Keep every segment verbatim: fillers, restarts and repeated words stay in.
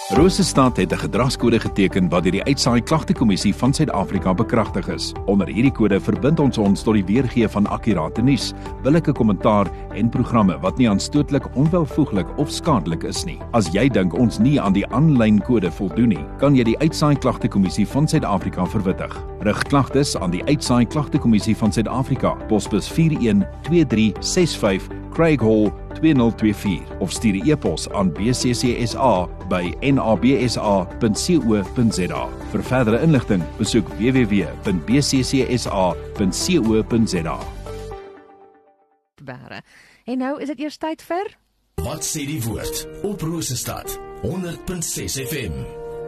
Rosestad het 'n gedragskode geteken wat deur die Uitsaai Klagtekommissie van Suid-Afrika bekragtig is. Onder hierdie kode verbind ons ons tot die weergee van akkurate nuus, billike kommentaar en programme wat nie aanstootlik, onwelvoeglik of skadelik is nie. As jy dink ons nie aan die aanlyn kode voldoen nie, kan jy die Uitsaai Klagtekommissie van Suid-Afrika verwittig. Rig klagtes aan die Uitsaai Klagtekommissie van Suid-Afrika, posbus vier een twee drie ses vyf, Craig Hall twee nul twee vier of stuur 'n e-pos aan b c c s a by n a b s a punt co punt z a. Vir verdere inligting, besoek w w w punt b c c s a punt co punt z a. En nou is dit eers tyd vir Wat sê die woord op Rosestad honderd punt ses F M.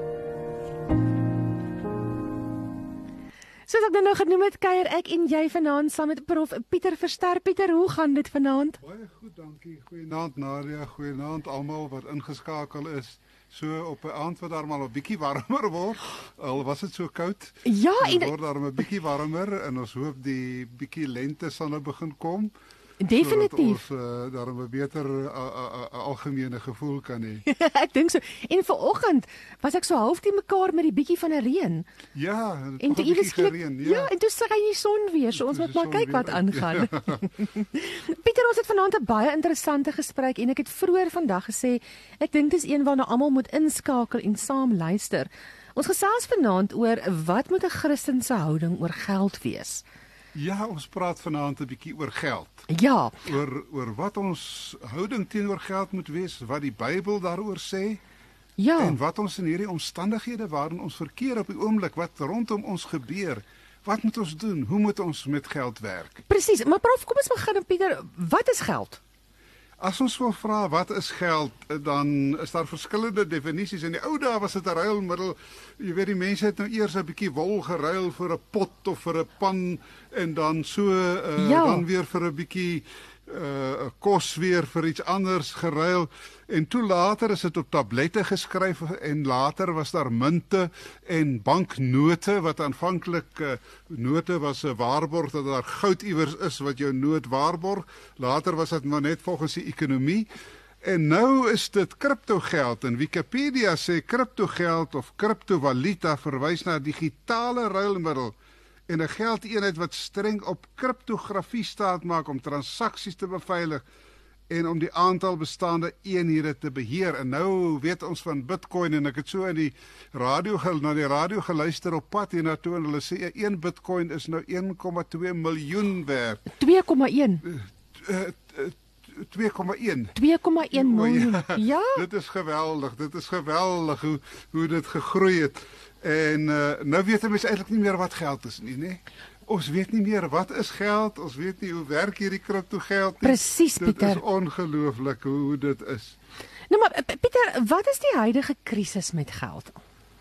Soos ek nou genoem het, kuier ek en jy vanaand saam met prof Pieter Verster. Pieter, hoe gaan dit vanaand? Baie goed, dankie. Goeienaand Nadia, goeienaand almal wat ingeskakel is. So op 'n aand wat daar maar 'n bietjie warmer word. Al was dit so koud. Ja, en word daar 'n bietjie warmer en ons hoop die bietjie lente sal nou begin kom. Definitief. Sodat ons uh, daar 'n beter uh, uh, uh, algemene gevoel kan hê. Ek dink so. En vanoggend was ek so half te mekaar met die bietjie van 'n reën. Ja, en toe iewers gereën, ja. ja, en toe skyn die son weer. So ons moet maar kyk wat aangaan. Ja. Pieter, ons het vanaand 'n baie interessante gesprek en ek het vroeër vandag gesê ek dink dis een waarna almal moet inskakel en saam luister. Ons gesels vanaand oor wat moet 'n Christen se houding oor geld wees. Ja, ons praat vanaand 'n bietjie oor geld. Ja. Oor oor wat ons houding teenoor geld moet wees, wat die Bybel daaroor sê. Ja. En wat ons in hierdie omstandighede waarin ons verkeer op die oomblik, wat rondom ons gebeur, wat moet ons doen? Hoe moet ons met geld werk? Presies. Maar prof, kom ons begin, Pieter, wat is geld? As ons wil vra wat is geld, dan is daar verskillende definisies. In die ou dae was dit 'n ruilmiddel. Jy weet die mense het nou eers 'n bietjie wol geruil vir 'n pot of vir 'n pan en dan so uh, ja. dan weer vir 'n bietjie uh, kos weer vir iets anders geruil. En toe later is dit op tablette geskryf en later was daar munte en banknote wat aanvanklik uh, note was 'n waarborg dat daar goud iewers is wat jou noot waarborg. Later was dit maar net volgens die ekonomie. En nou is dit kriptogeld en Wikipedia sê kriptogeld of kriptovaluta verwys na 'n digitale ruilmiddel en 'n geldeenheid wat streng op kriptografie staat maak om transaksies te beveilig en om die aantal bestaande eenhede te beheer. En nou weet ons van Bitcoin en ek het so in die radio na die radio geluister op pad hiernatoe en hulle sê een Bitcoin is nou een komma twee miljoen werd. twee komma een. Uh, uh, twee komma een. twee komma een miljoen. Ja, ja. Dit is geweldig. Dit is geweldig hoe hoe dit gegroei het. En uh, nou weet mense eintlik nie meer wat geld is nie, né? Ons weet nie meer wat is geld, ons weet nie hoe werk hierdie kriptogeld nie. Presies, Pieter. Dit is ongelooflik hoe, hoe dit is. Nou maar Pieter, wat is die huidige krisis met geld?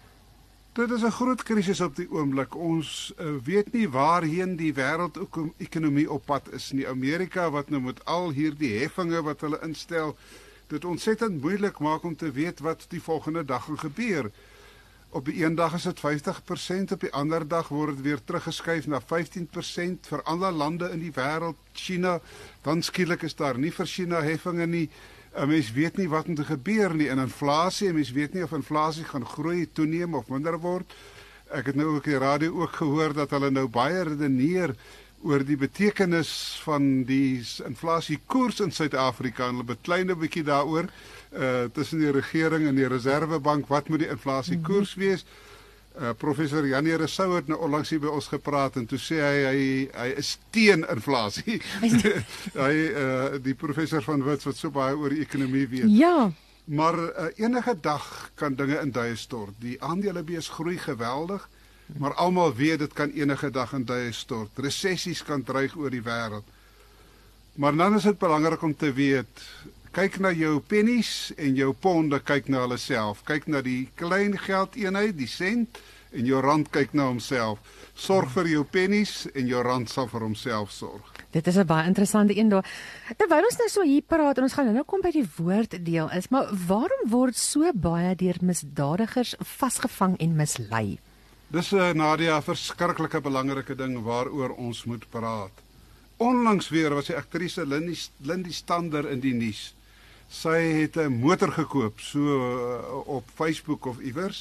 Dit is 'n groot krisis op die oomblik. Ons uh, weet nie waarheen die wêreldekonomie op pad is nie. Amerika wat nou met al hierdie heffinge wat hulle instel, dit ontsettend moeilik maak om te weet wat die volgende dag gaan gebeur. Op die een dag is dit vyftig persent, op die ander dag word dit weer teruggeskuif na vyftien persent vir ander lande in die wêreld, China, dan skielik is daar nie vir China heffinge nie. 'n Mens weet nie wat moet gebeur nie in inflasie, 'n mens weet nie of inflasie gaan groei, toeneem of minder word. Ek het nou ook die radio ook gehoor dat hulle nou baie redeneer oor die betekenis van die inflasiekoers in Suid-Afrika en hulle beklein 'n bietjie daaroor. Uh, tussen die regering en die Reservebank, wat moet die inflasiekoers wees? Uh, professor Janie Rousseau het nou onlangs hier by ons gepraat en toe sê hy hy, hy is teen inflasie. hy uh, die professor van Wits wat so baie oor die ekonomie weet. Ja. Maar uh, enige dag kan dinge in duie stort. Die aandelebeurs groei geweldig, maar almal weet dit kan enige dag in duie stort. Resessies kan dreig oor die wêreld. Maar dan is dit belangrik om te weet, kyk na jou pennies en jou ponde, kyk na hulle self. Kyk na die klein geldeenheid, die sent, en jou rand kyk na homself. Sorg vir jou pennies en jou rand sal vir homself sorg. Dit is 'n baie interessante een daar. Terwyl ons nou so hier praat en ons gaan nou kom by die woorddeel is, maar waarom word so baie deur misdadigers vasgevang en mislei? Dis 'n Nadia 'n verskriklike belangrike ding waaroor ons moet praat. Onlangs weer was die aktrise Lindy, Lindy Stander in die nuus. Sy het 'n motor gekoop so uh, op Facebook of iewers.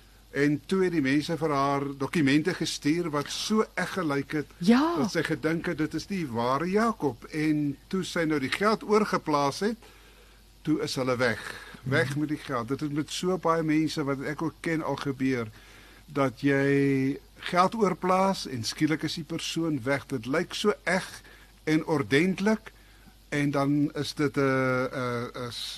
En toe het die mense vir haar dokumente gestuur wat so eg gelyk het, Ja. dat sy gedink het dit is die ware Jakob. En toe sy nou die geld oorgeplaas het, toe is hulle weg. Weg met die geld. Dit het met so baie mense wat ek ook ken al gebeur, dat jy geld oorplaas en skielik is die persoon weg. Dit lyk so eg en ordentlik en dan is dit 'n 'n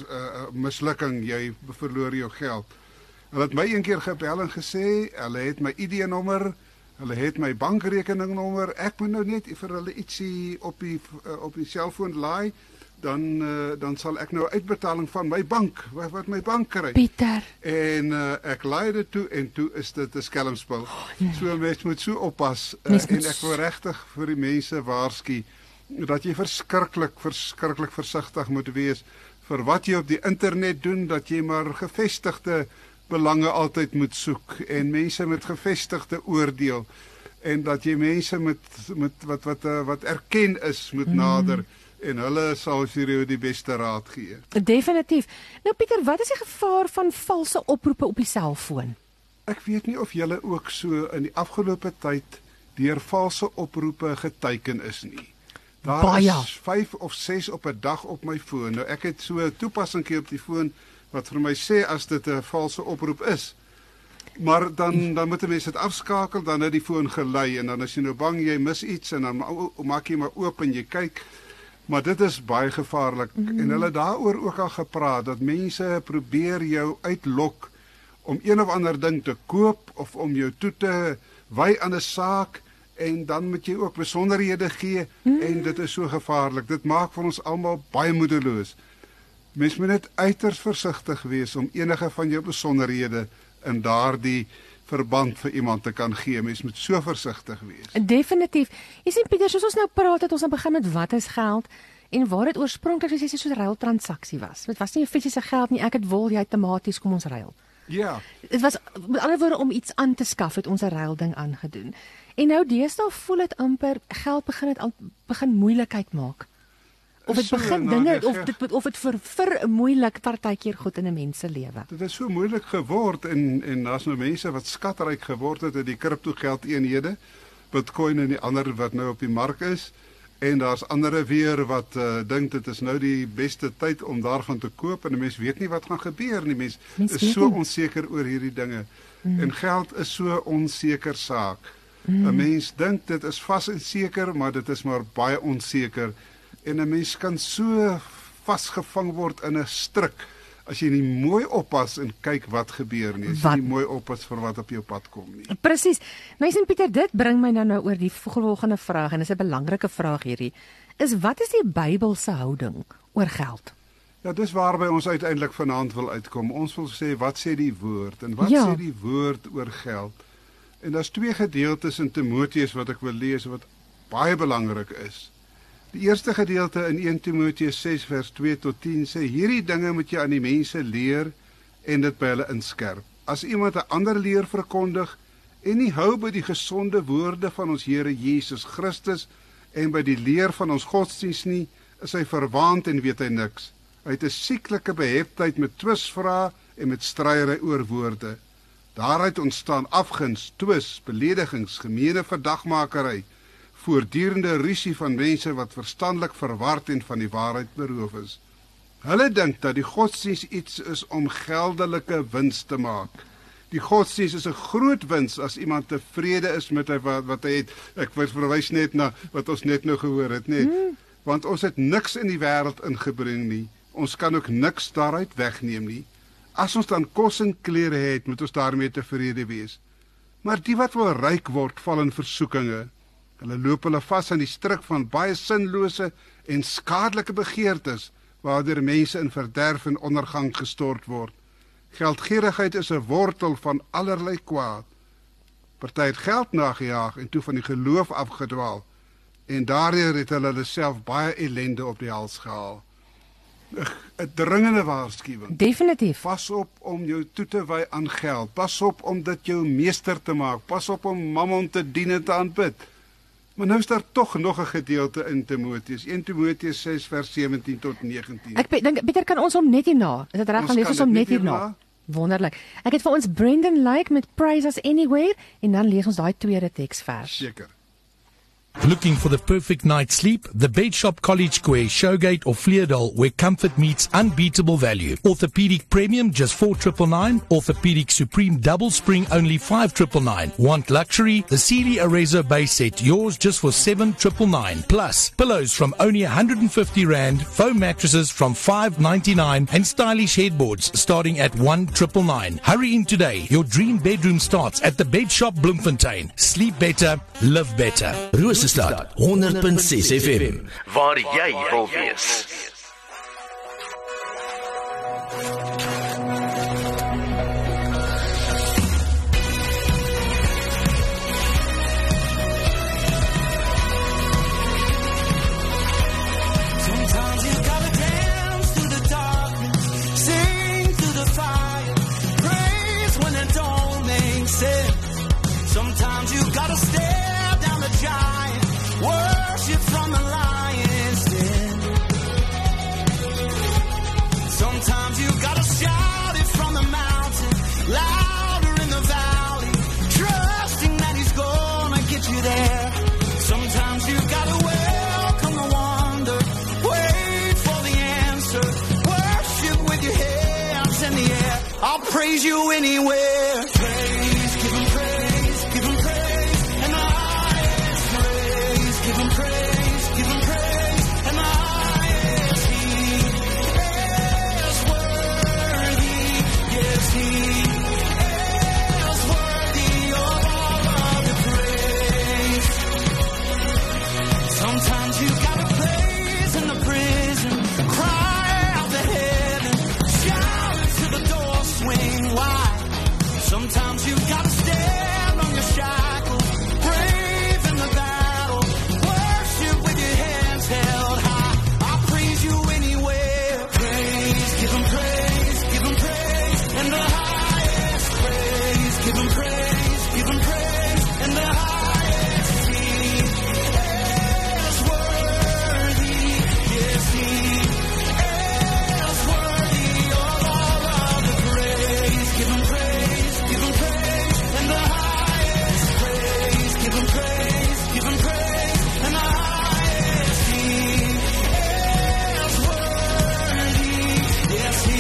'n mislukking, jy verloor jou geld. Hulle het my een keer gebel en gesê, hulle het my I D-nommer, hulle het my bankrekeningnommer, ek moet nou net vir hulle ietsie op die op die selfoon laai, dan uh, dan sal ek nou uitbetaling van my bank, wat, wat my bank kry. Pieter. En uh, ek laai dit toe en toe is dit 'n skelmspel. Oh, nee. So mens moet so oppas uh, Mens en moet ek wil regtig vir die mense waarsku dat jy verskriklik verskriklik versigtig moet wees vir wat jy op die internet doen, dat jy maar gevestigde belange altyd moet soek en mense met gevestigde oordeel en dat jy mense met met wat wat wat erken is moet nader. Mm. En hulle sal vir jou die beste raad gee. Definitief. Nou Pieter, wat is die gevaar van valse oproepe op die selfoon? Ek weet nie of julle ook so in die afgelope tyd deur valse oproepe geteiken is nie. Daar Baie. is vyf of ses op 'n dag op my foon. Nou ek het so 'n toepassingkie op die foon wat vir my sê as dit 'n valse oproep is. Maar dan dan moet 'n mens dit afskakel, dan het die foon gelei en dan as jy nou bang jy mis iets en dan maak jy maar oop en jy kyk. Maar dit is baie gevaarlik mm. en hulle daaroor ook al gepraat dat mense probeer jou uitlok om een of ander ding te koop of om jou toe te wy aan 'n saak en dan moet jy ook besonderhede gee mm. en dit is so gevaarlik. Dit maak vir ons almal baie moedeloos. Mens moet net uiters versigtig wees om enige van jou besonderhede in daardie verband vir iemand te kan gee. Mens moet so versigtig wees. Definitief. Jy sien Pieter, soos ons nou praat het ons aan begin met wat is geld en waar dit oorspronklik soos jy sê so 'n ruiltransaksie was. Dit was nie 'n fisiese geld nie, ek het wol, jy het tematies, kom ons ruil. Ja. Dit was met ander woorde om iets aan te skaf het ons 'n ruilding aangedoen. En nou deesdae voel dit amper geld begin dit begin moeilikheid maak. Of dit So, begin nou, dinge die of dit of dit vir vir moeilik partykeer goed in 'n mens se lewe. Dit is so moeilik geword en en daar's nou mense wat skatryk geword het uit die kriptogeld eenhede, Bitcoin en die ander wat nou op die mark is. En daar's ander weer wat uh, dink dit is nou die beste tyd om daarvan te koop en 'n mens weet nie wat gaan gebeur nie. Mens, mens is so onseker oor hierdie dinge. Mm. En geld is so onseker saak. Mm. 'n Mens dink dit is vas en seker, maar dit is maar baie onseker. En 'n mens kan so vasgevang word in 'n struik as jy nie mooi oppas en kyk wat gebeur nie. As jy nie mooi oppas vir wat op jou pad kom nie. Presies. Nou sien Pieter, dit bring my nou nou oor die volgende vraag en dis 'n belangrike vraag hierdie. Is wat is die Bybelse houding oor geld? Ja, dis waarby ons uiteindelik vanaand wil uitkom. Ons wil sê wat sê die woord en wat ja. sê die woord oor geld? En daar's twee gedeeltes in Timoteus wat ek wil lees wat baie belangrik is. Die eerste gedeelte in eerste Timoteus ses vers twee tot tien sê hierdie dinge moet jy aan die mense leer en dit by hulle inskerp. As iemand 'n ander leer verkondig en nie hou by die gesonde woorde van ons Here Jesus Christus en by die leer van ons godsdiens nie, is hy verwaand en weet hy niks. Hy het 'n sieklike beheptheid met twisvrae en met stryery oor woorde. Daaruit ontstaan afguns, twis, beledigings, gemeene verdagmakery, voortdurende rusie van mense wat verstandelik verward en van die waarheid beroof is. Hulle dink dat die godsdiens iets is om geldelike wins te maak. Die godsdiens is 'n groot wins as iemand tevrede is met wat, wat hy het. Ek verwys net na wat ons net nou gehoor het, net. Hmm. Want ons het niks in die wêreld ingebring nie. Ons kan ook niks daaruit wegneem nie. As ons dan kos en klere het, moet ons daarmee tevrede wees. Maar die wat wil ryk word, val in versoekinge. Hulle loop hulle vas aan die struik van baie sinlose en skadelike begeertes, waardeur mense in verderf en ondergang gestort word. Geldgierigheid is 'n wortel van allerlei kwaad. Party het geld nagejaag en toe van die geloof afgedwaal, en daardeur het hulle hulle self baie ellende op die hals gehaal. 'n Dringende waarskuwing. Definitief. Pas op om jou toe te wy aan geld. Pas op om dit jou meester te maak. Pas op om mammon te dien en te aanbid. Maar nou is daar tog nog 'n gedeelte in Timoteus, Eerste Timoteus ses vers sewentien tot negentien. Ek dink Pieter kan ons hom net hierna. Is dit reg, Ons gaan lees kan ons hom dit net net hierna. hierna. Wonderlik. Ek het vir ons Brendan Lake met Praise Us Anywhere en dan lees ons daai tweede teksvers. Seker. Looking for the perfect night's sleep? The Bed Shop College Square, Showgate or Fleerdale, where comfort meets unbeatable value. Orthopedic Premium just four ninety-nine nine. Orthopedic Supreme Double Spring only five ninety-nine nine. Want luxury? The Sealy Arezzo base set, yours just for seven ninety-nine nine. Plus, pillows from only one hundred fifty rand, foam mattresses from five ninety-nine, and stylish headboards starting at one ninety-nine nine. Hurry in today. Your dream bedroom starts at the Bed Shop Bloemfontein. Sleep better, live better. Rosestad honderd punt ses F M, waar jy wil wees. Sometimes you gotta dance through the darkness, sing through the fire, praise when it don't make sense. Sometimes you gotta stare down the giant, worship from the lion's den. Sometimes you gotta shout it from the mountain, louder in the valley, trusting that he's gonna get you there. Sometimes you gotta welcome the wonder, wait for the answer, worship with your hands in the air. I'll praise you anywhere. Praise, give him praise, give him praise, and the highest praise. Give him praise, give him praise, and the highest he is worthy. Yes, he is worthy of all of the praise. Sometimes you gotta praise in the prison, cry out to heaven, shout to the door, swing wide. Sometimes you gotta stand on your shackles, brave in the battle, worship with your hands held high. I'll praise you anywhere. Praise, give him praise, give him praise, and the highest praise. Give him praise, give him praise, and the highest he is worthy. Yes, he is worthy of all of the praise. Give him praise, give him praise, and the highest praise. Give him praise, give him praise, and the highest he is worthy. Yes, he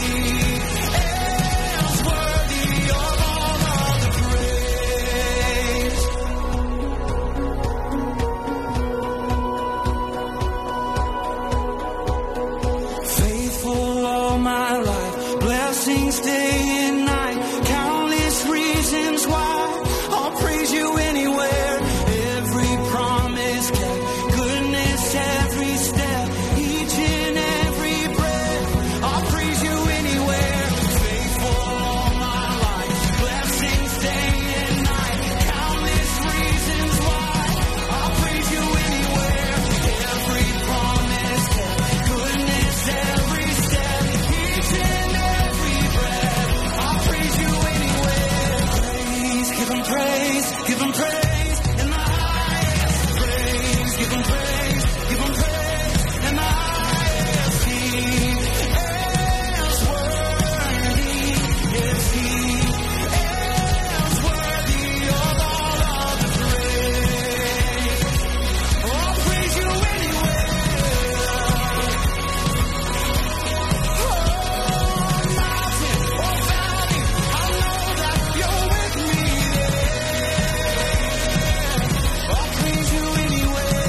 is worthy of all of the praise. Faithful all my life, blessings day and night, countless reasons why I'll praise you anywhere. Every promise kept, goodness every step, each and every breath, I'll praise you anywhere. Faithful all my life, blessings day and night, countless reasons why I'll praise you anywhere. Every promise kept, goodness every step, each and every breath, I'll praise you anywhere. Praise, give him praise, give him praise, and the highest praise. Give him praise, give him praise, and the highest he is worthy. Yes, he is worthy of all of the praise. Oh, I'll praise you anywhere. Oh, mountain or valley, I know that you're with me there. I'll praise you anywhere.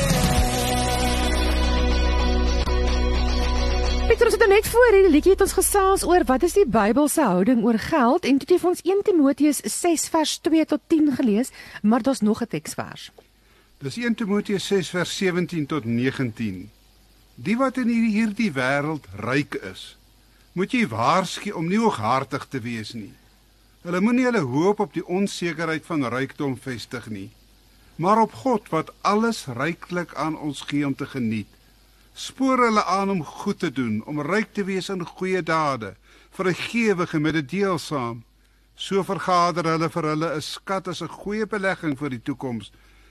Pieter, ons het nou net voor hierdie liedjie het ons gesels oor wat is die Bybelse houding oor geld en toe het jy vir ons Eerste Timoteus ses vers twee tot tien gelees, maar daar's nog 'n teksvers. Dis Eerste Timoteus ses vers sewentien tot negentien. Die wat in hierdie wêreld ryk is, moet jy waarsku om nie hooghartig te wees nie. Hulle moenie hulle hoop op die onsekerheid van rykdom vestig nie, maar op God wat alles ryklik aan ons gee om te geniet. Spoor hulle aan om goed te doen, om ryk te wees in goeie dade, vrygewig en mededeelsaam. So vergader hulle vir hulle 'n skat as 'n goeie belegging vir die toekoms,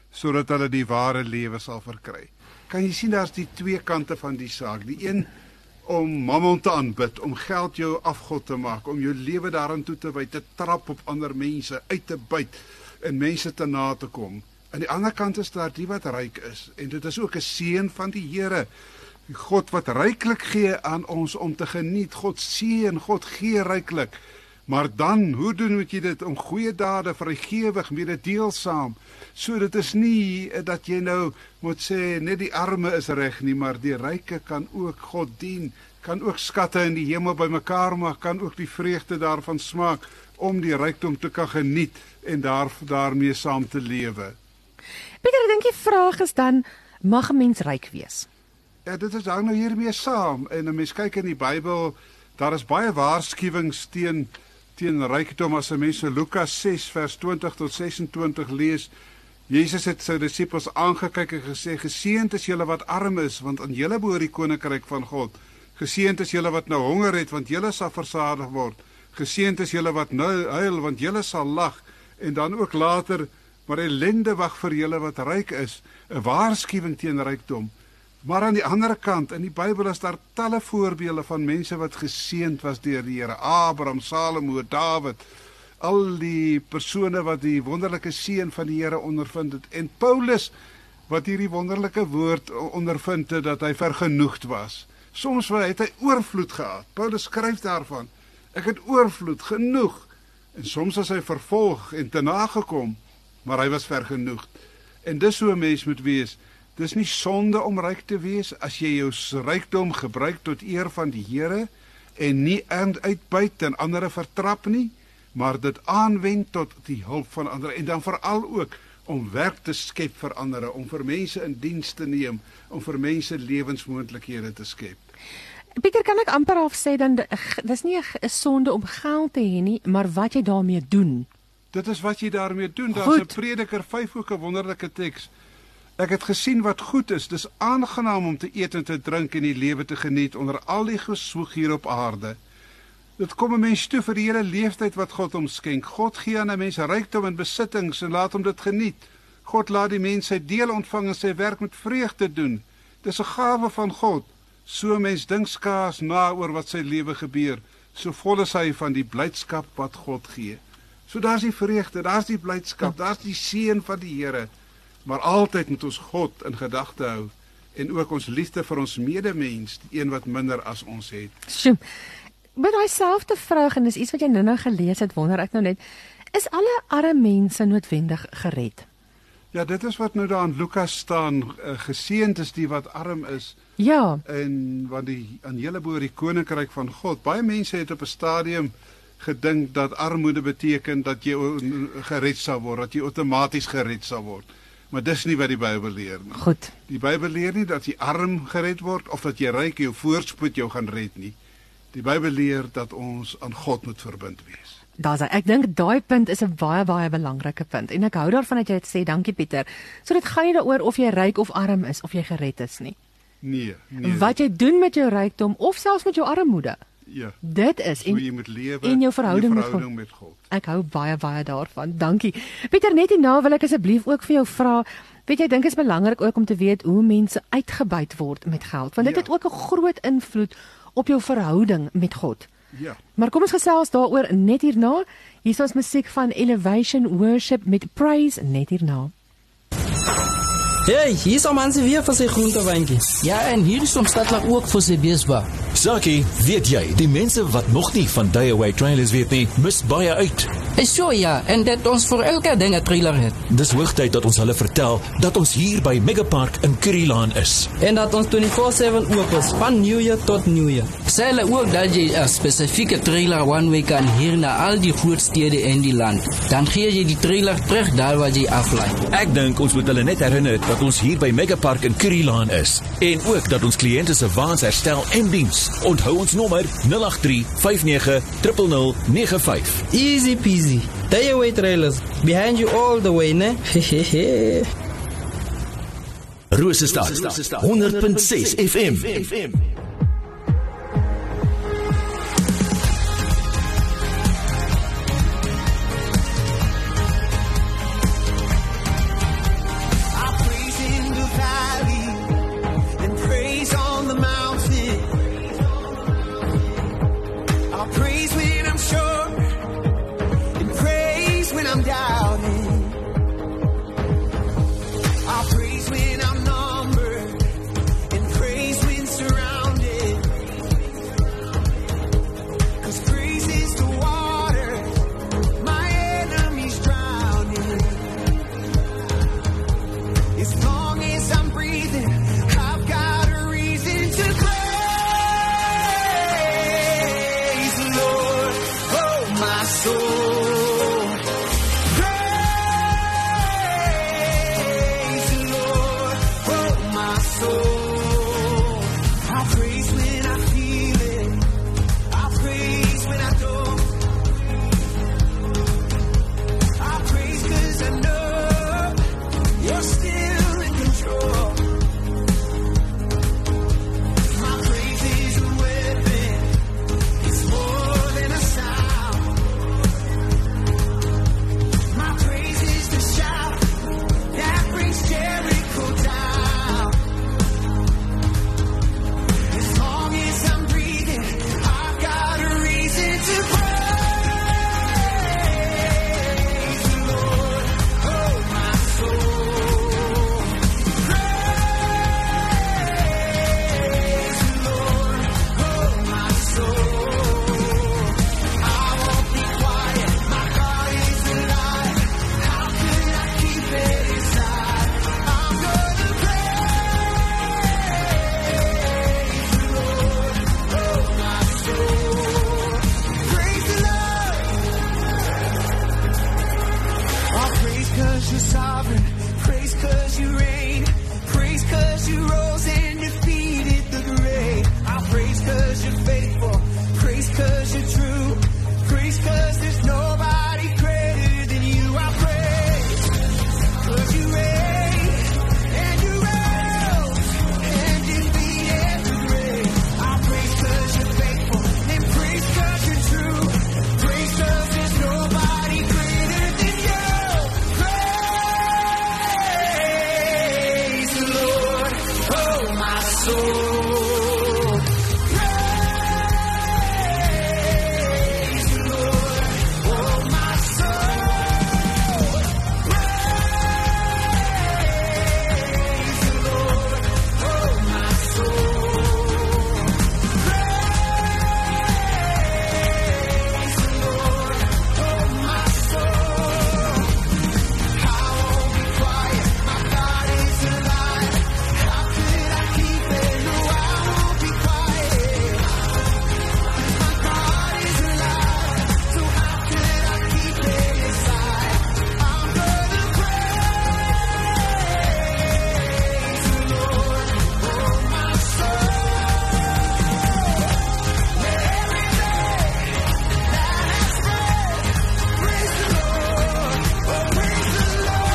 sodat hulle die ware lewe sal verkry. Kan jy sien, daar's die twee kante van die saak. Die een om mammon te aanbid, om geld jou afgod te maak, om jou lewe daarin toe te wy, te trap op ander mense, uit te byt en mense te na te kom. Aan die ander kant is daar die wat ryk is, en dit is ook 'n seën van die Here. God wat ryklik gee aan ons om te geniet. God seën, God gee ryklik. Maar dan, hoe doen moet jy dit? Om goeie dade, vrygewig, mededeelsaam. So dit is nie dat jy nou moet sê, net die arme is reg nie, maar die ryke kan ook God dien, kan ook skatte in die hemel bymekaar maak, kan ook die vreugde daarvan smaak, om die rykdom te kan geniet en daar, daarmee saam te lewe. Pieter, ek dink die vraag is dan, mag 'n mens ryk wees? Ja, dit is hang nou hiermee saam, en 'n mens kyk in die Bybel, daar is baie waarskuwings teen teen rykdom. As 'n mens in Lukas ses vers twintig tot sesentwintig lees, Jesus het sy disippels aangekyk en gesê, geseënd is julle wat arm is, want aan julle behoort die koninkryk van God. Geseënd is julle wat nou honger het, want julle sal versadig word. Geseënd is julle wat nou huil, want julle sal lag. En dan ook later, maar ellende wag vir julle wat ryk is, 'n waarskuwing teen rykdom. Maar aan die ander kant, in die Bybel is daar talle voorbeelde van mense wat geseënd was deur die Here. Abraham, Salomo, Dawid, al die persone wat die wonderlike seën van die Here ondervind het. En Paulus, wat hierdie wonderlike woord ondervind het, dat hy vergenoegd was. Soms het hy oorvloed gehad. Paulus skryf daarvan, ek het oorvloed, genoeg. En soms is hy vervolg en te nagekom, maar hy was vergenoegd. En dis hoe 'n mens moet wees. Dis nie sonde om ryk te wees, as jy jou rykdom gebruik tot eer van die Here, en nie uitbuit en ander vertrap nie, maar dit aanwend tot die hulp van ander, en dan veral ook om werk te skep vir ander, om vir mense in diens te neem, om vir mense lewensmoontlikhede te skep. Pieter, kan ek amper half sê, dan dis nie 'n sonde om geld te hê nie, maar wat jy daarmee doen. Dit is wat jy daarmee doen. Daar's 'n Prediker vyf ook 'n wonderlike teks. Ek het gesien wat goed is, dis aangenaam om te eet en te drink en die lewe te geniet onder al die geswoeg hier op aarde. Dit kom 'n mens toe vir die hele leeftyd wat God hom skenk. God gee aan 'n mens rykdom en besittings en laat hom dit geniet. God laat die mens sy deel ontvang en sy werk met vreugde doen. Dis 'n gawe van God. So 'n mens dink skaars na oor wat sy lewe gebeur, so vol is hy van die blydskap wat God gee. So daar's die vreugde, daar's die blydskap, daar's die seën van die Here. Maar altyd moet ons God in gedagte hou en ook ons liefde vir ons medemens, die een wat minder as ons het. Sjoe. Met daai selfde vraag, en dis iets wat jy nou-nou gelees het, wonder ek nou net, is alle arme mense noodwendig gered? Ja, dit is wat nou daar in Lukas staan, uh, geseënd is die wat arm is. Ja. En want die aan julle behoort die koninkryk van God. Baie mense het op 'n stadium gedink dat armoede beteken dat jy gered sal word, dat jy outomaties gered sal word. Maar dis nie wat die Bybel leer nie. Goed. Die Bybel leer nie dat jy arm gered word of dat jy ryk jou voorspoed jou gaan red nie. Die Bybel leer dat ons aan God moet verbind wees. Daar's ek dink daai punt is 'n baie baie belangrike punt en ek hou daarvan dat jy dit sê. Dankie Pieter. So dit gaan nie daaroor of jy ryk of arm is of jy gered is nie. Nee, nee. Wat jy doen met jou rykdom of selfs met jou armoede. Ja. Dit is hoe jy moet lewe in jou verhouding, jou verhouding met, God. met God. Ek hou baie baie daarvan. Dankie. Pieter, net hierna wil ek asseblief ook vir jou vra, weet jy, dink is belangrik ook om te weet hoe mense uitgebuit word met geld, want dit Ja. het ook 'n groot invloed op jou verhouding met God. Ja. Maar kom ons gesels daaroor net hierna. Hier is ons musiek van Elevation Worship met Praise net hierna. Hey, hier is Amansi weer vir sy groentewyntjie. Ja, en hier is ons stadler ook vir sy beesbaar. Sakie, weet jy, die mense wat nog nie van Diaway Trailers weet nie, mis baie uit. Is so ja, en dat ons vir elke ding 'n trailer het. Dis hoogtyd dat ons hulle vertel dat ons hier by Megapark in Currylaan is. En dat ons twenty-four seven oop is, van New Year tot New Year. Sê hulle ook dat jy 'n spesifieke trailer one way kan hier na al die groot stede in die land. Dan gee jy die trailer terug daar waar jy aflaai. Ek dink ons moet hulle net herinner dat ons hier by Megapark in Currylaan is. En ook dat ons kliënte se waans herstel en diens. Onthou ons nommer nul agt drie vyf nege nul nul nul nege vyf. Easy peasy. Diaway Trailers, behind you all the way, ne? Hehehe. Rosestad, honderd punt ses F M. my soul. Praise the Lord, oh my soul. I praise when I feel it. I praise when I don't. I praise 'cause I know you're still in control. My praise is a weapon. It's more than a sound. My praise is the shout that brings Jericho down. As long as I'm breathing, I've got a reason to praise the Lord, oh my soul. Praise the Lord, oh my soul. I won't be quiet, my God is alive. How could I keep it inside? I'm gonna praise the Lord, oh my soul. Praise the Lord. I'll praise 'cause you're sovereign. Praise 'cause you reign. Praise 'cause you rose and defeated the grave. I'll praise 'cause you're faithful. Praise 'cause you're true. Praise 'cause there's nobody greater than you. I praise 'cause you reign and you rose and defeated the grave. I'll praise 'cause you're faithful and praise 'cause you're true. Praise 'cause there's nobody greater than you. Praise the Lord, oh my soul. Praise the Lord, oh my soul. Praise the Lord, oh my soul. Praise the Lord, oh my soul. I won't be quiet, my God is alive. How could I keep it? No, I won't be quiet. My God is alive, so how could I keep it inside? I'm gonna praise the Lord, oh my soul. Let every day that has breath praise the Lord, oh praise the Lord.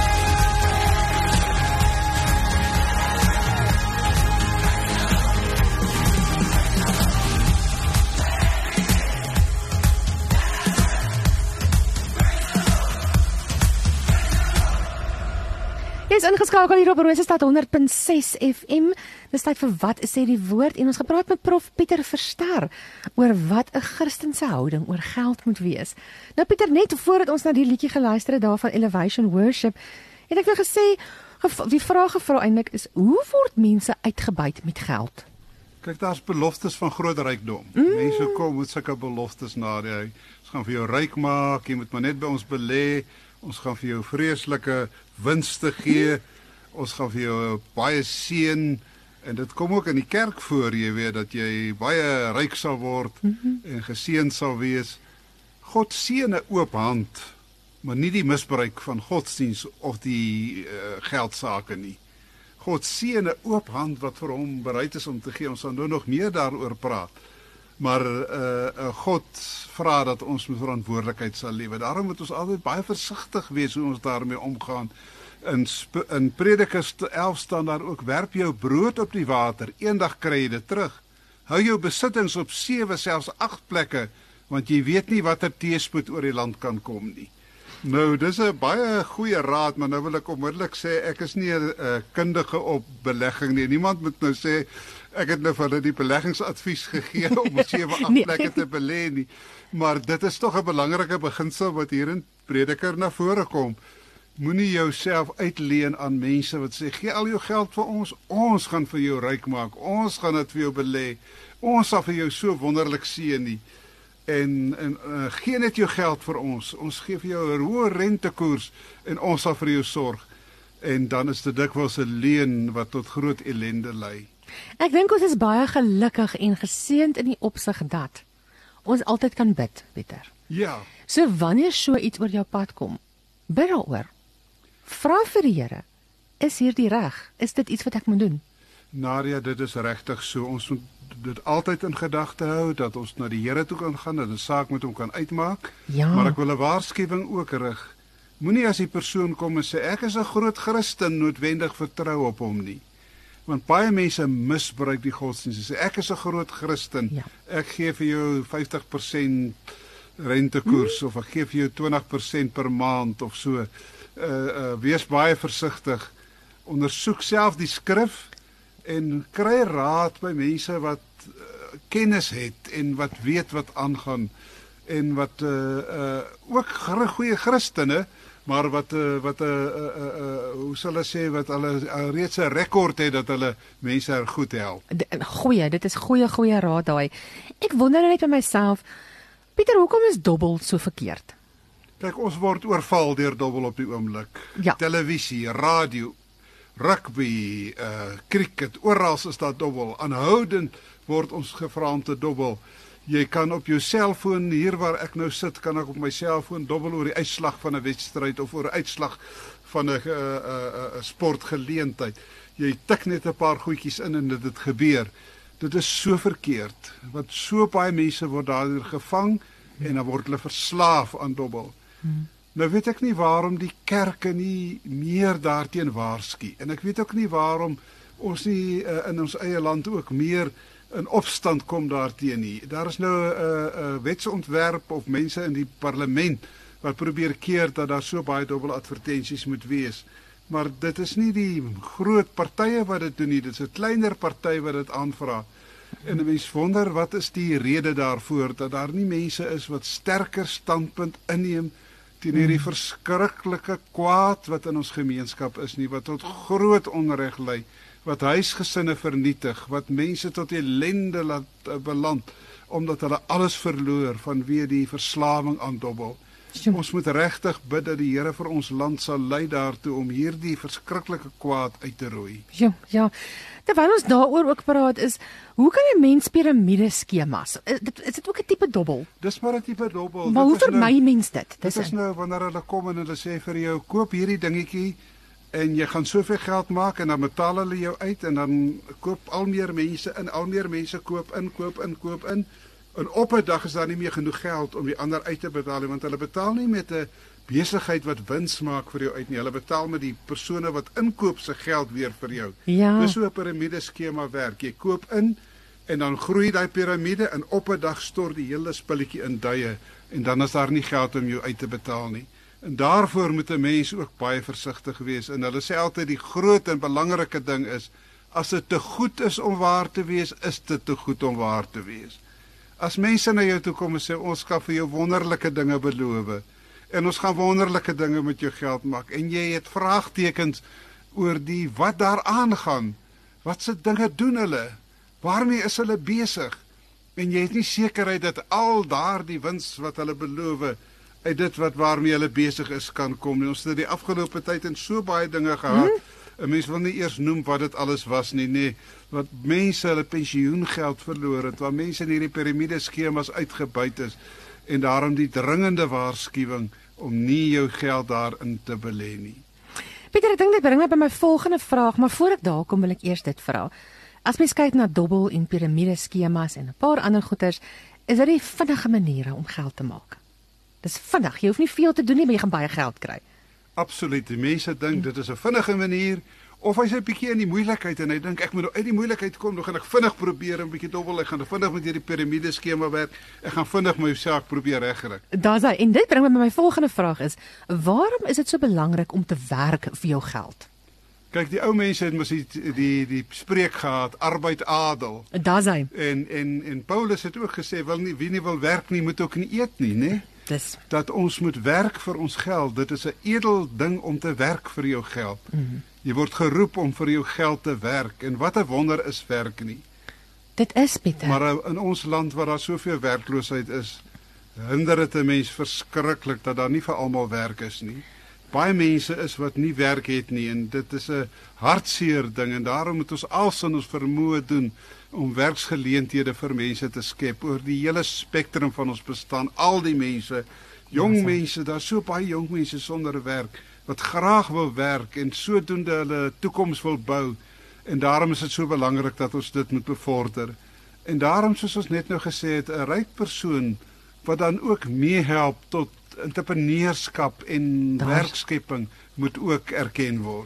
Jy is ingeskakel hier op Rosestad honderd punt ses F M. Dis tyd vir wat sê die woord en ons gepraat met Prof Pieter Verster oor wat 'n Christelike houding oor geld moet wees. Nou Pieter, net voordat ons na die liedjie geluister het daar van Elevation Worship, het ek nou gesê, gev- die vraag gevra eintlik is, hoe word mense uitgebuit met geld? Kyk, daar's beloftes van groot rykdom. Mm. Mense kom met sulke beloftes na jy. Ons gaan vir jou ryk maak, jy moet maar net by ons belê. Ons gaan vir jou vreeslike winste gee. Ons gaan vir jou baie seën en dit kom ook in die kerk voor, jy weet dat jy baie ryk sal word mm-hmm. en geseën sal wees. God seën 'n oop hand, maar nie die misbruik van godsdiens of die uh, geldsake nie. God seën 'n oop hand wat vir hom bereid is om te gee. Ons sal nou nog meer daaroor praat. Maar uh, uh, God vra dat ons met verantwoordelikheid sal lewe. Daarom moet ons altyd baie versigtig wees hoe ons daarmee omgaan. In, in Prediker elf staan daar ook, werp jou brood op die water, eendag kry jy dit terug. Hou jou besittings op sewe, selfs agt plekke, want jy weet nie wat er teëspoed oor die land kan kom nie. Nou, dis 'n baie goeie raad, maar nou wil ek onmiddellik sê, ek is nie 'n uh, kundige op belegging nie. Niemand moet nou sê, ek het nou vir hulle die beleggingsadvies gegee om sewe agt Nee. plekke te belê nie. Maar dit is tog 'n belangrike beginsel wat hier in Prediker na vore kom. Moenie jouself uitleen aan mense wat sê, gee al jou geld vir ons, ons gaan vir jou ryk maak, ons gaan dit vir jou belê, ons sal vir jou so wonderlik seën nie. En, en uh, gee net jou geld vir ons, ons gee vir jou 'n hoë rentekoers en ons sal vir jou sorg. En dan is dit dikwels 'n leuen wat tot groot ellende lei. Ek dink ons is baie gelukkig en geseënd in die opsig dat ons altyd kan bid, Pieter. Ja. So wanneer so iets oor jou pad kom, bid daaroor. Vra vir die Here, is hierdie reg? Is dit iets wat ek moet doen? Nadia, dit is regtig so. Ons moet dit altyd in gedagte hou dat ons na die Here toe kan gaan, dat 'n saak met hom kan uitmaak. Ja. Maar ek wil 'n waarskuwing ook rig. Moenie as die persoon kom en sê ek is 'n groot Christen noodwendig vertrou op hom nie. Want baie mense misbruik die godsdienst. Sê ek is 'n groot Christen. Ja. Ek gee vir jou vyftig persent rentekoers hmm. of ek gee vir jou twintig persent per maand of so. Uh, uh, wees baie versigtig. Ondersoek self die skrif en kry raad by mense wat uh, kennis het en wat weet wat aangaan en wat uh, uh, ook goeie Christene, maar wat uh, wat 'n uh, uh, uh, uh, hoe sal ek sê wat hulle uh, reeds 'n rekord het dat hulle mense goed help. Goeie, dit is goeie goeie raad daai. Ek wonder net by myself, Pieter, hoekom is dobbel so verkeerd? Kyk, ons word oorval deur dobbel op die oomblik. Ja. Televisie, radio, rugby, uh cricket, oral is daar dobbel. Aanhoudend word ons gevra om te dobbel. Jy kan op jou selfoon, hier waar ek nou sit, kan ek op my selfoon dobbel oor die uitslag van 'n wedstryd of oor 'n uitslag van 'n uh, uh, uh, sportgeleentheid. Jy tik net 'n paar goedjies in en dit het gebeur. Dit is so verkeerd, want so baie mense word daardeur gevang en dan word hulle verslaaf aan dobbel. Hmm. Nou weet ek nie waarom die kerke nie meer daarteen waarsku. En ek weet ook nie waarom ons nie uh, in ons eie land ook meer in opstand kom daarteen nie. Daar is nou 'n uh, uh, wetsontwerp of mense in die parlement wat probeer keer dat daar so baie dubbeladvertensies moet wees. Maar dit is nie die groot partye wat dit doen nie, dit is 'n kleiner party wat dit aanvra. En 'n mens wonder wat is die rede daarvoor dat daar nie mense is wat sterker standpunt inneem teen hierdie verskriklike kwaad wat in ons gemeenskap is nie, wat tot groot onreg lei, wat huisgesinne vernietig, wat mense tot ellende laat uh, beland, omdat hulle alles verloor vanweë die verslawing aan dobbel. Ja. Ons moet regtig bid dat die Here vir ons land sal lei daartoe om hierdie verskriklike kwaad uit te roei. Ja, ja. Terwyl ons daaroor ook praat is, hoe kan 'n mens piramideskemas? Is dit is dit ook 'n tipe dobbel? Dis maar 'n tipe dobbel. Maar hoe vermy mens dit? Dit is nou wanneer hulle kom en hulle sê vir jou, koop hierdie dingetjie en jy gaan soveel geld maak en dan betaal hulle jou uit en dan koop al meer mense in, al meer mense koop in, koop in, koop in. En op 'n dag is daar nie meer genoeg geld om die ander uit te betaal nie, want hulle betaal nie met 'n besigheid wat wins maak vir jou uit nie. Hulle betaal met die persone wat inkoop se geld weer vir jou. Ja. Dis so 'n piramideskema werk. Jy koop in en dan groei daai piramide en op 'n dag stort die hele spulletjie in duie en dan is daar nie geld om jou uit te betaal nie. En daarvoor moet 'n mens ook baie versigtig wees. En hulle sê altyd die groot en belangrike ding is, as dit te goed is om waar te wees, is dit te goed om waar te wees. As mense na jou toe kom en sê, ons gaan vir jou wonderlike dinge beloof, en ons gaan wonderlike dinge met jou geld maak, en jy het vraagtekens oor die wat daar aangaan, wat se dinge doen hulle, waarmee is hulle besig, en jy het nie sekerheid dat al daar die wins wat hulle beloof, uit dit wat waarmee hulle besig is kan kom. En ons het die afgelope tyd in so baie dinge gehad, hmm? en mense wil nie eers noem wat dit alles was nie, nee, wat mense hulle pensioengeld verloor het, waar mense in hierdie piramideskemas uitgebuit is, en daarom die dringende waarskuwing om nie jou geld daarin te belê nie. Pieter, ek dink dit bring my by my volgende vraag, maar voor ek daar kom wil ek eers dit vra. As mens kyk na dobbel en piramideskemas en 'n paar ander goeters, is dit die vinnige maniere om geld te maak. Dis vinnig, jy hoef nie veel te doen nie, maar jy gaan baie geld kry. Absoluut, die mense dink dit is 'n vinnige manier, of hy is 'n bietjie in die moeilikheid en hy dink ek moet nou uit die moeilikheid kom, dan gaan ek vinnig probeer 'n bietjie dobbel, ek gaan vinnig met hierdie piramideskema werk, ek gaan vinnig my saak probeer regkry. Daar's hy, en dit bring my by my volgende vraag is, waarom is dit so belangrik om te werk vir jou geld? Kyk, die ou mense het mos die die die spreek gehad, arbeid adel. Daar's hy. En en en Paulus het ook gesê, wil nie wie nie wil werk nie, moet ook nie eet nie, né? Dis dat ons moet werk vir ons geld. Dit is 'n edel ding om te werk vir jou geld. Mm-hmm. Jy word geroep om vir jou geld te werk. En wat 'n wonder is werk nie. Dit is, Pieter. Maar in ons land waar daar soveel werkloosheid is, hinder dit 'n mens verskriklik dat daar nie vir almal werk is nie. baie mense is wat nie werk het nie en dit is 'n hartseer ding en daarom moet ons alles in ons vermoë doen om werksgeleenthede vir mense te skep oor die hele spektrum van ons bestaan, al die mense, jong ja, mense, daar's so baie jong mense sonder werk wat graag wil werk en sodoende hulle toekoms wil bou en daarom is dit so belangrik dat ons dit moet bevorder. En daarom soos ons net nou gesê het, 'n ryk persoon wat dan ook meehelp tot entrepreneurskap en Daar. werkskepping moet ook erken word.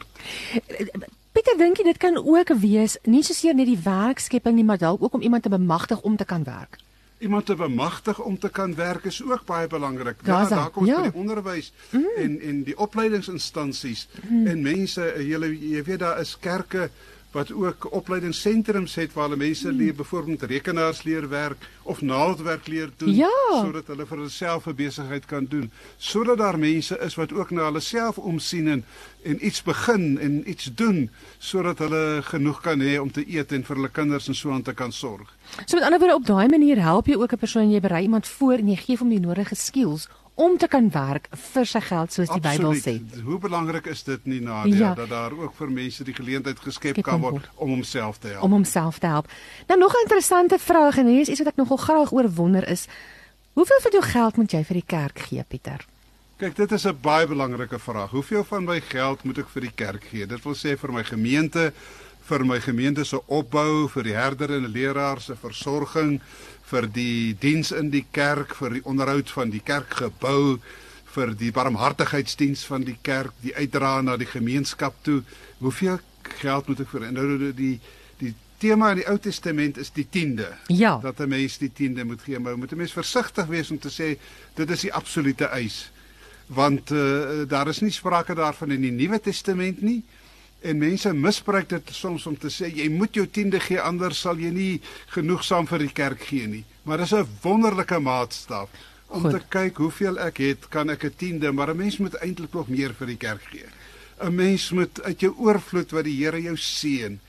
Pieter, dink jy dit kan ook wees, nie soseer net die werkskepping nie, maar dalk ook om iemand te bemagtig om te kan werk? Iemand te bemagtig om te kan werk is ook baie belangrik. Ja, ja, daar kom ons ja. by die onderwys mm. en en die opleidingsinstansies mm. en mense, jy, jy weet daar is kerke wat ook opleidingssentrums het waar hulle mense leer, byvoorbeeld rekenaars leer werk of naaldwerk leer doen, ja. sodat hulle vir hulself 'n besigheid kan doen, sodat daar mense is wat ook na hulle self omsien en, en iets begin en iets doen, sodat hulle genoeg kan hê om te eet en vir hulle kinders en so aan te kan sorg. So met ander woorde, op daai manier help jy ook 'n persoon, jy berei iemand voor en jy gee hom die nodige skills om te kan werk vir sy geld, soos die Bybel sê. Hoe belangrik is dit nie, Nadia, ja. dat daar ook vir mense die geleentheid geskep Kijk kan word om homself te help. Om homself te help. Nou nog 'n interessante vraag en hier is iets wat ek nogal graag oor wonder is, hoeveel van jou geld moet jy vir die kerk gee, Pieter? Kyk, dit is 'n baie belangrike vraag. Hoeveel van my geld moet ek vir die kerk gee? Dit wil sê vir my gemeente, vir my gemeente se opbou, vir die herder en die leraar se versorging, vir die diens in die kerk, vir die onderhoud van die kerkgebou, vir die barmhartigheidsdiens van die kerk, die uitdra na die gemeenskap toe. Hoeveel geld moet ek vir? Nou die die tema in die Ou Testament is die tiende. Ja. Dat 'n mens die tiende moet gee, maar moet 'n mens versigtig wees om te sê dit is die absolute eis. Want uh, daar is nie sprake daarvan in die Nuwe Testament nie. En mense misbruik dit soms om te sê jy moet jou tiende gee, anders sal jy nie genoegsaam vir die kerk gee nie. Maar dis 'n wonderlike maatstaf om Goed. te kyk hoeveel ek het, kan ek 'n tiende, maar 'n mens moet eintlik nog meer vir die kerk gee. 'n Mens moet uit jou oorvloed wat die Here jou seën,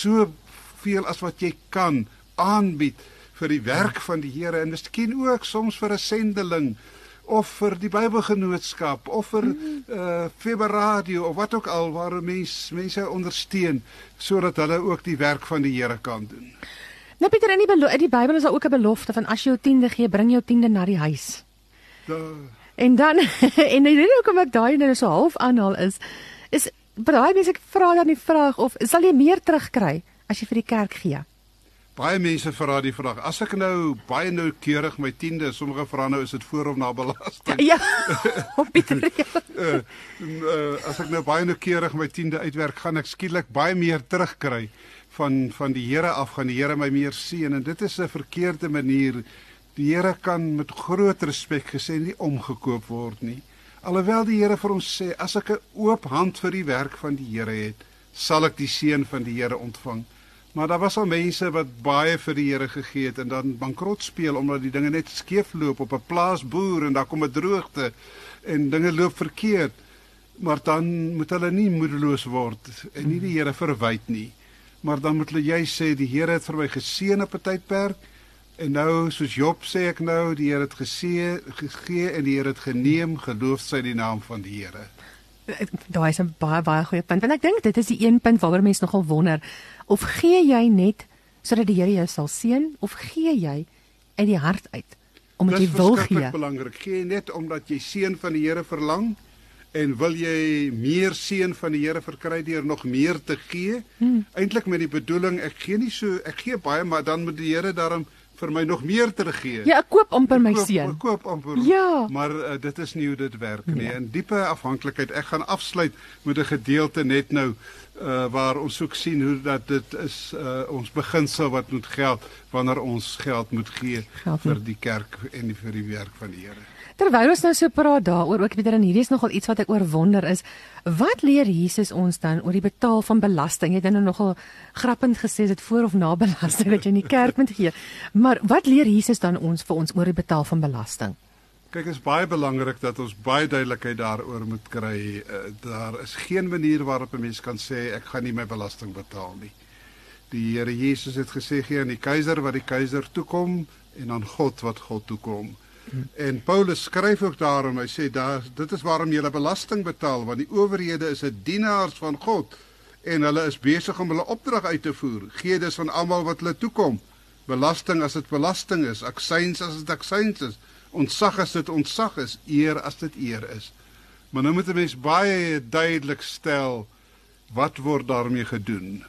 soveel as wat jy kan aanbied vir die werk van die Here en miskien ook soms vir 'n sendeling of vir die Bybelgenootskap of vir uh, Feber Radio of wat ook al waar mense mense ondersteun sodat hulle ook die werk van die Here kan doen. Nou Pieter, in die, in die Bybel is daar ook 'n belofte van as jy jou tiende gee, bring jou tiende na die huis. Da. En dan en die rede hoekom ek daai nou so half aanhaal is is baie mense vra dan die vraag of sal jy meer terugkry as jy vir die kerk gee? Baie mense vra die vraag, as ek nou baie noukeurig my tiende, sommige vra nou is dit voor of na belasting. Ja, op Pieter. Ja. uh, uh, as ek nou baie noukeurig my tiende uitwerk, gaan ek skielik baie meer terugkry van van die Here af, gaan die Here my meer seën en dit is 'n verkeerde manier. Die Here kan met groot respek gesê nie omgekoop word nie. Alhoewel die Here vir ons sê, as ek 'n oop hand vir die werk van die Here het, sal ek die seën van die Here ontvang. Maar daar was al mense wat baie vir die Here gegee het en dan bankrot speel omdat die dinge net skeef loop op 'n plaas boer en daar kom 'n droogte en dinge loop verkeerd. Maar dan moet hulle nie moedeloos word en nie die Here verwyd nie. Maar dan moet hulle jy sê die Here het vir my geseën op 'n tydperk en nou soos Job sê ek nou die Here het gesee, gegee en die Here het geneem, geloof sy die naam van die Here. Daai is 'n baie baie goeie punt. Want ek dink dit is die een punt waaroor mense nogal wonder, of gee jy net sodat die Here jou sal seën of gee jy uit die hart uit omdat jy wil gee? Dit is belangrik. Gee net omdat jy seën van die Here verlang en wil jy meer seën van die Here verkry deur nog meer te gee? Hmm. Eintlik met die bedoeling ek gee nie so ek gee baie, maar dan moet die Here daarom vir my nog meer teruggee. Ja, ek koop amper my seën. Ek koop amper. Ja. Maar uh, dit is nie hoe dit werk nie. Nee. In diepe afhanklikheid. Ek gaan afsluit met 'n gedeelte net nou uh, waar ons ook sien hoe dat dit is uh, ons beginsel wat moet geld wanneer ons geld moet gee geld vir die kerk en vir die werk van die Here. Terwyl ons nou so praat daaroor, ook weer en hierdie is nogal iets wat ek oor wonder is, wat leer Jesus ons dan oor die betaal van belasting? Jy het nou nogal grappend gesê dit voor of na belasting dat jy in die kerk moet gee. Maar wat leer Jesus dan ons vir ons oor die betaal van belasting? Kyk, is baie belangrik dat ons baie duidelikheid daaroor moet kry. Uh, daar is geen manier waarop 'n mens kan sê ek gaan nie my belasting betaal nie. Die Here Jesus het gesê gee aan die keiser wat die keiser toekom en aan God wat God toekom. En Paulus skryf ook daarom, hy sê daar, dit is waarom jy belasting betaal, want die owerhede is 'n dienaars van God en hulle is besig om hulle opdrag uit te voer. Gee dus van almal wat hulle toekom. Belasting as dit belasting is, aksyns as dit aksyns is, ontsag as dit ontsag is, eer as dit eer is. Maar nou moet 'n mens baie duidelik stel, wat word daarmee gedoen?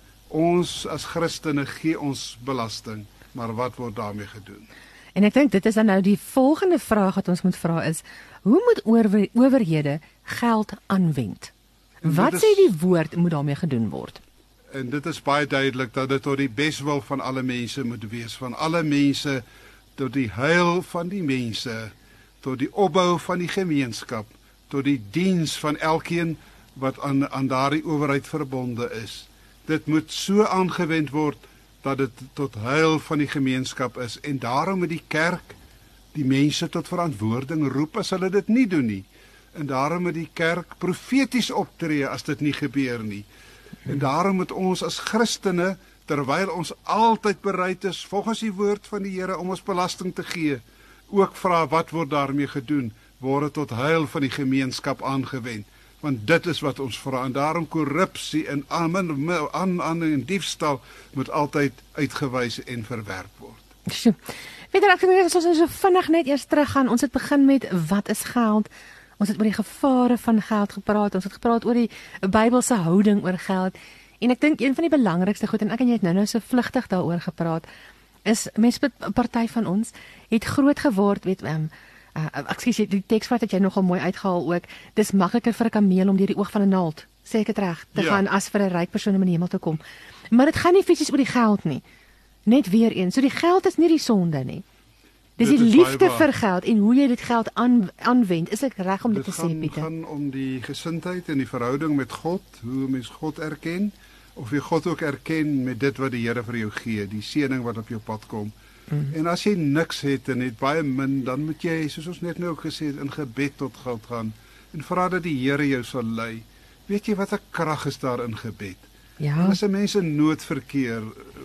Ons as Christene gee ons belasting, maar wat word daarmee gedoen? En ek dink dit is dan nou die volgende vraag wat ons moet vra is, hoe moet oor, overhede geld aanwend? Wat is, sê die woord moet daarmee gedoen word? En dit is baie duidelik dat dit tot die beswil van alle mense moet wees, van alle mense, tot die heil van die mense, tot die opbou van die gemeenskap, tot die diens van elkeen wat aan, aan daardie owerheid verbonde is. Dit moet so aangewend word dat dit tot heil van die gemeenskap is, en daarom moet die kerk die mense tot verantwoording roep as hulle dit nie doen nie. En daarom moet die kerk profeties optree as dit nie gebeur nie. En daarom moet ons as Christene, terwyl ons altyd bereid is, volgens die woord van die Here om ons belasting te gee, ook vra wat word daarmee gedoen, word tot heil van die gemeenskap aangewend. Want dit is wat ons vra, en daarom korrupsie en aan, aan, aan en diefstal moet altyd uitgewys en verwerp word. Sjoe. Weet jy, ek dink ons is so vinnig net eers teruggaan. Ons het begin met wat is geld? Ons het oor die gevare van geld gepraat. Ons het gepraat oor die Bybelse houding oor geld. En ek dink een van die belangrikste goed, en ek en jy het nou nou so vlugtig daaroor gepraat, is mense met 'n party van ons het groot geword, weet um, uh, ek sê die teksfout het jy nogal mooi uitgehaal ook. Dis makliker vir 'n kameel om deur die oog van 'n naald, sê ek dit reg, te ja. gaan as vir 'n ryk persoon om in die hemel te kom. Maar dit gaan nie fisies oor die geld nie. Net weer eens, so die geld is nie die sonde nie. Dis die liefde vir geld en hoe jy dit geld aan, aanwend. Is ek reg om dit, dit te sê, Pieter? Dit gaan om die gesindheid en die verhouding met God, hoe mens God erken, of jy God ook erken met dit wat die Here vir jou gee, die seëning wat op jou pad kom. Mm. En as jy niks het en het baie min, dan moet jy, soos ons net nou ook gesê het, in gebed tot God gaan en vra dat die Here jou sal lei. Weet jy wat 'n krag is daar in gebed? Ja. As 'n mens in nood verkeer,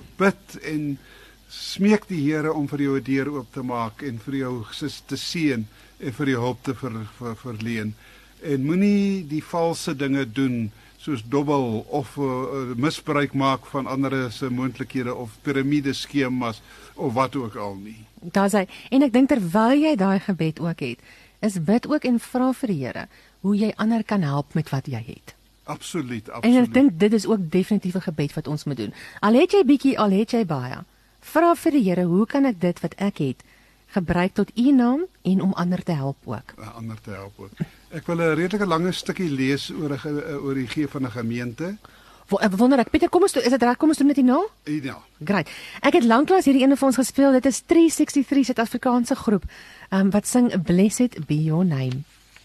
bid en smeek die Here om vir jou 'n deur oop te maak en vir jou te seën en vir jou hulp te ver, ver, verleen. En moenie die valse dinge doen soos dobbel of uh, misbruik maak van ander se moontlikhede of piramide skemas of wat ook al nie. Daar's hy. En ek dink terwyl jy daai gebed ook het, is bid ook en vra vir die Here hoe jy ander kan help met wat jy het. Absoluut, absoluut. En ek dink dit is ook definitief 'n gebed wat ons moet doen. Al het jy bietjie, al het jy baie, vra vir die Here, hoe kan ek dit wat ek het gebruik tot U naam en om ander te help ook. Uh, ander te help ook. Ek wil 'n redelike lange stukkie lees oor 'n oor die gee van 'n gemeente. Wonder ek, Pieter, kom ons toe, is dit reg, kom ons doen dit nou? Ja. Great. Ek het lanklaas hierdie ene vir ons gespeel. Dit is drie ses drie Suid-Afrikaanse groep um, wat sing Blessed Be Your Name.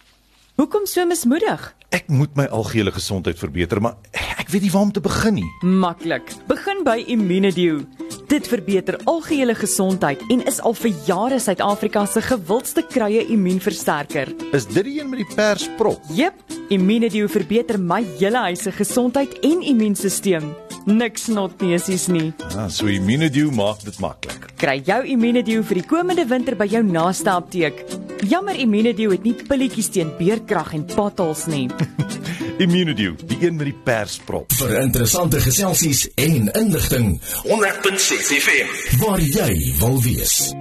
Hoekom so mismoedig? Ek moet my algehele gesondheid verbeter, maar ek weet nie waar om te begin nie. Maklik. Begin by Immunedio. Dit verbeter algehele gesondheid en is al vir jare Suid-Afrika se gewildste kruie immuunversterker. Is dit die een met die persprop? Jep, Immunedio verbeter my hele huis se gesondheid en immuunstelsel. Niks snotneusies nie. Ah, so Immunedio maak dit maklik. Kry jou Immunedio vir die komende winter by jou naaste apteek. Jammer, Immunedio het nie pilletjies teen beerkrag en potholes nie. Immunedio, die een met die persprop. Vir interessante geselsies en inligting, honderd punt ses F M, waar jy wil wees.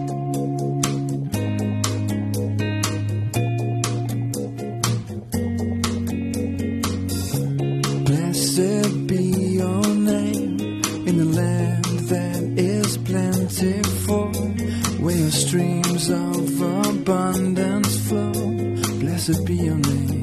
Blessed be your name in the land that is plentiful, where streams of abundance flow. Blessed be your name.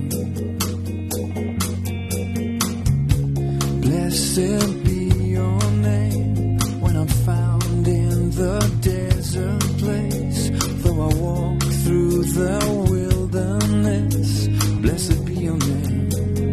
Blessed be your name when I'm found in the desert place, though I walk through the wilderness. Blessed be your name.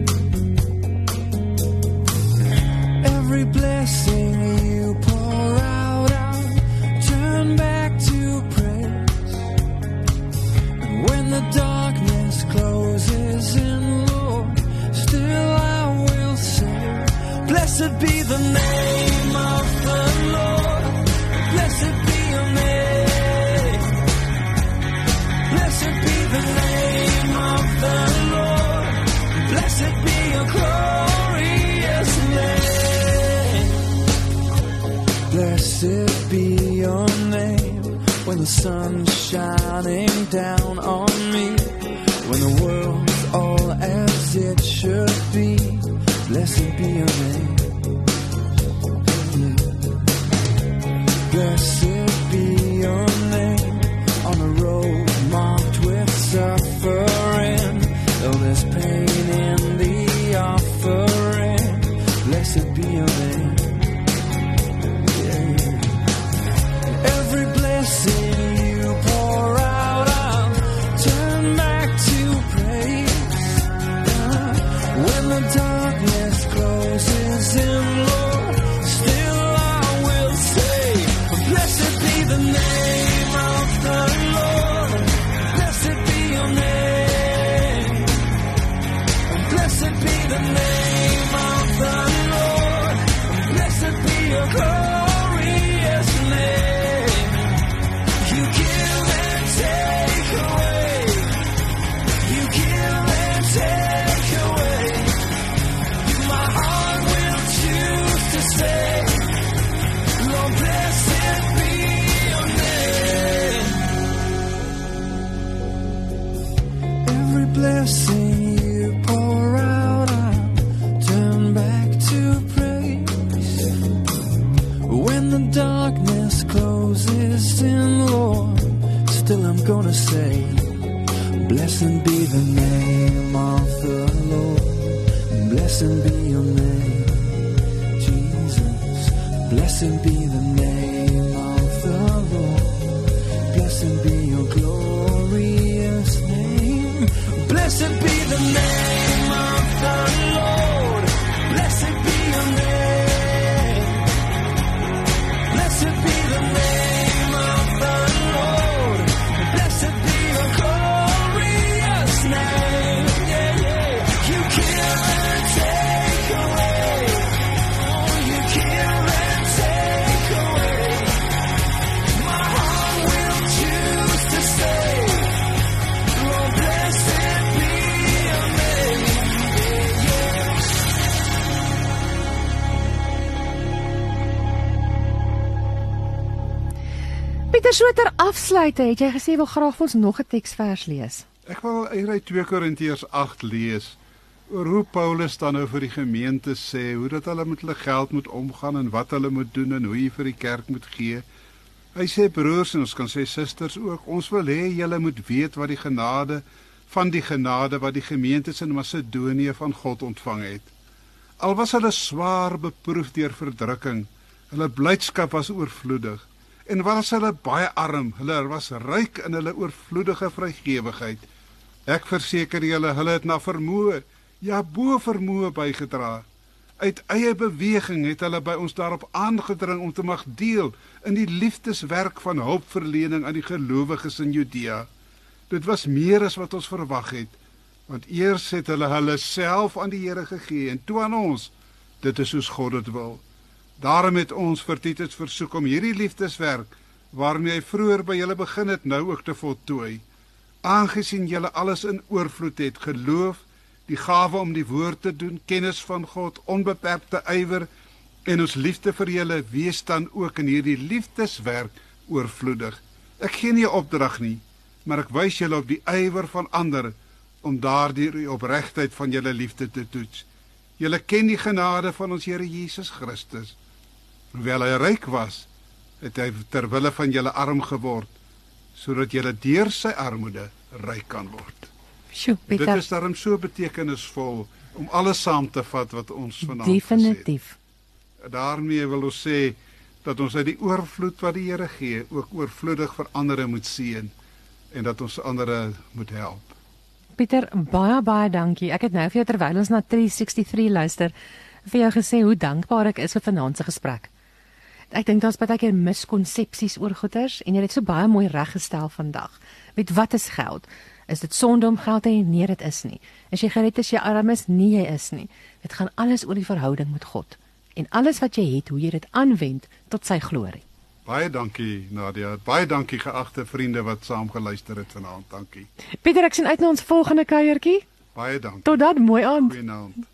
Every blessing you pour out, I'll turn back to praise. And when the darkness closes in, Lord, still I will say, blessed be the name of the Lord. Blessed be your name. the sun's shining down on me, when the world's all as it should be. Blessed be your name. Blessed be your name. On a road marked with suffering, though there's pain in the offering. Blessed be your name. Yeah. Every blessing you pour out, I'll turn back to praise. Uh, when the darkness closes in, Lord, still I will say, blessed be the name of the Lord. Blessed be your name. Blessed be the name of the Lord. Blessed be your glorious name. You give and take away. You give and take away. My heart will choose to say, Lord, blessed be your name. Every blessing you pour out, I'll turn back to praise. When the darkness closes in, Lord, still I'm gonna say, blessed be the name of the Lord. Blessed be your name, Jesus. Blessed be the name of the Lord. Blessed be your glorious name. Blessed be the name of the Lord. Blessed be your name. Blessed be the name of the Lord. Blessed be your glorious name. Yeah, yeah. You give and take away. Oh, you give and take away. My heart will choose to say, Lord, blessed be your name. Yeah, yeah. Pieter, so ter afsluite, het jy gesê wil graag vir ons nog 'n teksvers lees. Ek wil uit twee Korintiërs agt lees oor hoe Paulus dan nou vir die gemeente sê hoe dat hulle met hulle geld moet omgaan en wat hulle moet doen en hoe jy vir die kerk moet gee. Hy sê broers en ons kan sê susters ook, ons wil hê julle moet weet wat die genade van die genade wat die gemeentes in Macedonië van God ontvang het. Al was hulle swaar beproef deur verdrukking, hulle blydskap was oorvloedig. En was hulle baie arm, hulle was ryk in hulle oorvloedige vrygewigheid. Ek verseker julle, hulle het na vermoë, ja bo vermoë bygedra. Uit eie beweging het hulle by ons daarop aangedring om te mag deel in die liefdeswerk van hulpverlening aan die gelowiges in Judea. Dit was meer as wat ons verwag het, want eers het hulle hulle self aan die Here gegee en toe aan ons. Dit is soos God dit wil. Daarom het ons vir Titus versoek om hierdie liefdeswerk, waarmee hy vroeër by julle begin het, nou ook te voltooi. Aangesien julle alles in oorvloed het, geloof, die gawe om die woord te doen, kennis van God, onbeperkte ywer en ons liefde vir julle, wees dan ook in hierdie liefdeswerk oorvloedig. Ek gee nie 'n opdrag nie, maar ek wys julle op die ywer van ander om daardeur die opregtheid van julle liefde te toets. Julle ken die genade van ons Here Jesus Christus. Hoewel hy ryk was, het hy ter wille van julle arm geword, sodat julle deur sy armoede ryk kan word. Sjoe, Pieter. Dit is daarom so betekenisvol om alles saam te vat wat ons vanaand gesê het. Definitief. Daarmee wil ons sê dat ons uit die oorvloed wat die Here gee, ook oorvloedig vir ander moet seën en dat ons ander moet help. Pieter, baie baie dankie. Ek het nou vir jou terwyl ons na drie sestig-drie luister, vir jou gesê hoe dankbaar ek is vir vanaand se gesprek. Ek dink daar's baie keer miskonsepsies oor goeders en jy het so baie mooi reggestel vandag. Weet wat is geld? Is dit sonde om geld te hê? Nee, dit is nie. As jy gered is, jy arm is, nie jy is nie. Dit gaan alles oor die verhouding met God. En alles wat jy het, hoe jy dit aanwend tot sy glorie. Baie dankie Nadia. Baie dankie geagte vriende wat saam geluister het vanaand. Dankie. Pieter, ek sien uit na ons volgende kuiertjie. Baie dankie. Tot dan, mooi aand. Goeienaand.